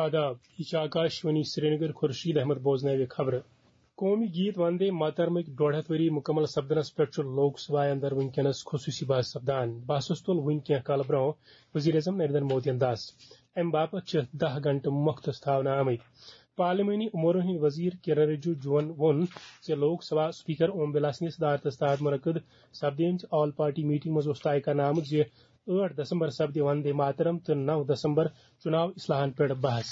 آداب یہ آکاشوانی سری نگر خورشید احمد بوزنوی خبر قومی گیت وندے ماترمک 150 وری مکمل سپدنس پہ لوک سبھا اندر ونکس خصوصی بحث سپدان بحثس تل ون کی کال برو وزیر اعظم نریندر مودی دس ام باپت 10 گھنٹہ مختص تھاونہ آمت پارلیمانی امورن ہند وزیر کرن رجیجو وون لوک سبھا سپیکر اوم بلاسنی صدارتس تحت منعقد سپدیمت آل پارٹی میٹنگ مز طے کرنا آمت 8 دسمبر سپدِ وندے ماترم تو 9 دسمبر چناو اصلاحن پہ بحث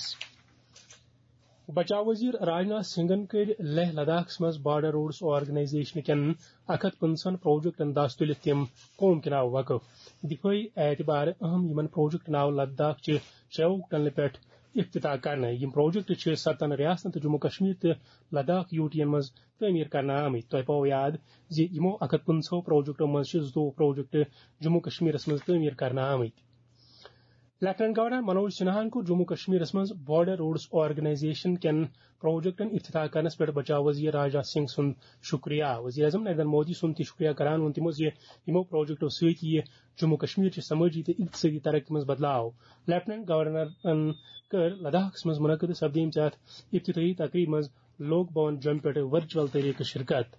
بچاؤ وزیر راجناتھ سنگھن کر لیہ لداخ مز بارڈر روڈس آرگنائزیشن کین 150 پروجیکٹن دست تلت تم قوم کے ناو وقف دفاعی اعتبار اہم یمن پروجیکٹ ناو لداخ چہ 6 ٹنل پہ افتتاح کرنا یم پروجیکٹ 7 ریاستن تو جموں کشمیر تو لداخ یوٹین مز تعمیر کرنا آمت تہ پو یاد یمو 150 پروجیکٹو مز 2 پروجیکٹ جموں کشمیر مز تعمیر کرنا آمت لیفٹنٹ گورنر منوج سنہا کو جموں کشمیر مز بارڈر روڈس آرگنائزیشن کین پروجیکٹن افتتاح کرنس پہ بچاؤ وزیر راجناتھ سنگھ سن شکریہ وزیر اعظم نریندر مودی سن تہ شکریہ کران ون تمو یمو پروجیکٹو ست یہ جموں کشمیر چہ سماجی تو اقتصادی ترقی مز بدلاؤ لیفٹنٹ گورنرن کر لداخ مز منعقد سپدیمت افتتاحی تقریب مز لوک بھون جم پہ ورچوئل طریقہ شرکت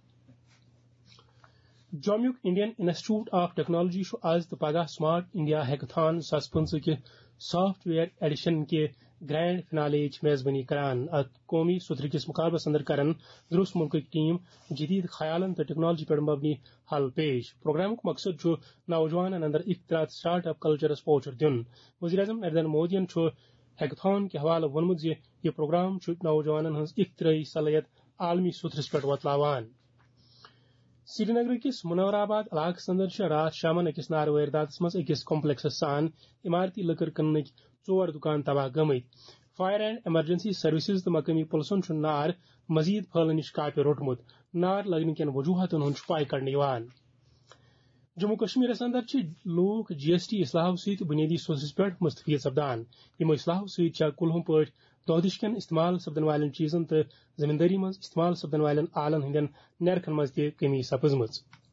جومک انڈین انسٹیٹیوٹ آف ٹیکنالوجی آز تو پگہ سمارٹ انڈیا ہیکتھان 2015 کے سافٹ ویئر ایڈیشن کے گرینڈ فنالے میزبانی کران ات قومی ستر کس مقابلس اندر کرن درست ملک ٹیم جدید خیالن تو ٹیکنالوجی پہ مبنی حل پیش پروگرام مقصد نوجوان اندر اختراع سٹارٹ اپ کلچرس پوچر دن وزیر اعظم نریندر مودی ہیکتھان کے حوالہ وونمت یہ پروگرام نوجوانن ہز اختراعی صلاحیت عالمی سترس پہ وتلاوان سری نگر کس منور آباد علاقہ اندر رات شامن اکس نار واردات مز اکس کمپلیکسس سان عمارتی لکر کنک 4 دکان تباہ گمت فائر اینڈ ایمرجنسی سروسز تو مقامی پلسن نار مزید پھیلنے نش کاپہ روٹمت نار لگنے کن وجوہاتن ہند پائی کڑنے جموں کشمیر اندر لوک جی ایس ٹی اصلاحو ست بنیادی سوسس پہ مستفید سپدان یم اصلاحو ست کلہم پہ دہدش کن استعمال سپدن والن چیزن تو زمینداری مز استعمال سپدن والن آلن ہندین نرخن مز تہ کمی سپزمت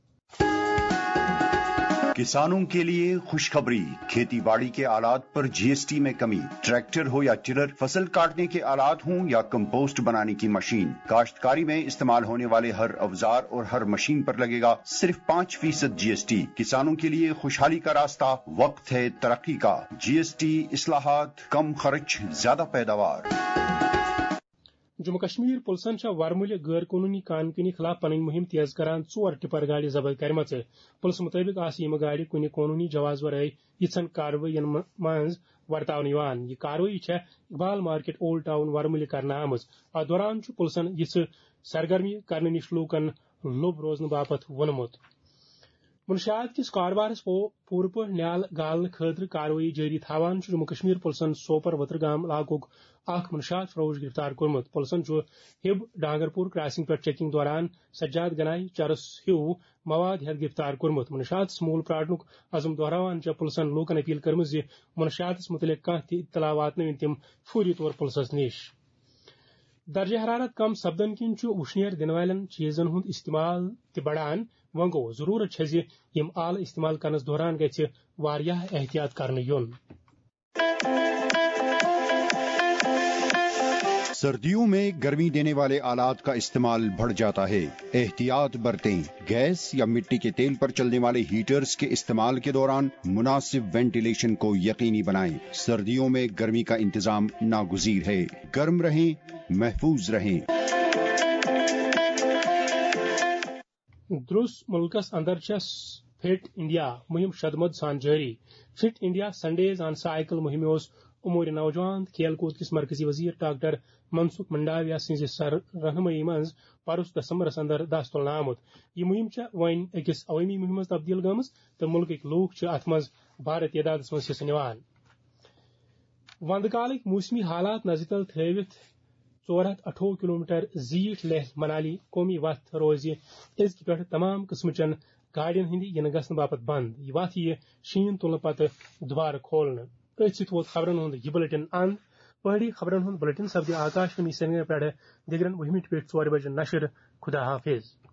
کسانوں کے لیے خوشخبری کھیتی باڑی کے آلات پر جی ایس ٹی میں کمی ٹریکٹر ہو یا ٹرر فصل کاٹنے کے آلات ہوں یا کمپوسٹ بنانے کی مشین کاشتکاری میں استعمال ہونے والے ہر اوزار اور ہر مشین پر لگے گا صرف 5% جی ایس ٹی کسانوں کے لیے خوشحالی کا راستہ وقت ہے ترقی کا جی ایس ٹی اصلاحات کم خرچ زیادہ پیداوار جموں کشمیر پلسن ورمل غیر قانونی کان کنی خلاف پن مہم تیز کران 4 ٹپر گاڑی ضبط کرم پولیس مطابق یم گاڑی کن قانونی جواز ورائے یژھن کاروٲئی مز ورتاؤ یہ کاروٲئی اقبال مارکیٹ اولڈ ٹاؤن ورمل کرنا آمت ات دوران پلسن یہ سرگرمی کرنے نش لوکن لوب روزن باپت وونمت منشیات کس کاربارس پور پہ نیال گالن خاطر کاروٲئی جاری تھوان جموں کشمیر پلسن سوپر وترگام علاقہ اخ منشیات فروش گرفتار کورمت پلسن ہب ڈانگرپور کراسنگ پہ چیکنگ دوران سجاد گنائی چرس ہیو مواد ہیت گرفتار کورمت منشیات مول پراٹنک عزم دہراوان پلسن لوکن اپیل کرم منشیات متعلق کھانا تہ اطلاع واتن تم فوری طور پلسس نش درجہ حرارت کم سپدن کن وشنیر دن والن چیزن ہند استعمال تہ بڑان وۄنۍ گوٚو ضرورت یم آلہ استعمال کرنس دوران گژھِ واریاہ احتیاط کرنہٕ یُن سردیوں میں گرمی دینے والے آلات کا استعمال بڑھ جاتا ہے احتیاط برتیں گیس یا مٹی کے تیل پر چلنے والے ہیٹرز کے استعمال کے دوران مناسب وینٹیلیشن کو یقینی بنائیں سردیوں میں گرمی کا انتظام ناگزیر ہے گرم رہیں محفوظ رہیں درست ملکس اندر فٹ انڈیا مہم شدمد سان جاری fit India Sundays on cycle مہم امور نوجوان کھیل کود کس مرکزی وزیر ڈاکٹر منسکھ منڈاویہ سز رہنمائی مز پرس دسمبرس اندر دست تلنا آمت یہ مہم وۄنۍ أکس عوامی مہم تبدیل گمز تو ملک لوک ات مز بھارِ تعداد مز حصہ نوان وند کالک موسمی حالات نظر تل تھوت 428 کلومیٹر زیٹھ لیہ منالی قومی وتھ روز ازکہ پہ تمام قسم چن گاڑین ہند ین گھن باپت بند یہ وتھ شین تلنے پتہ دوبارہ کھولنے ات ست ووت خبرن ہند یہ بلٹن اند پہاڑی خبرن ہند بلٹن سپدِ آکاشوانی سری نگر پہ دگرن 20 پہ 4 بجے نشر خدا حافظ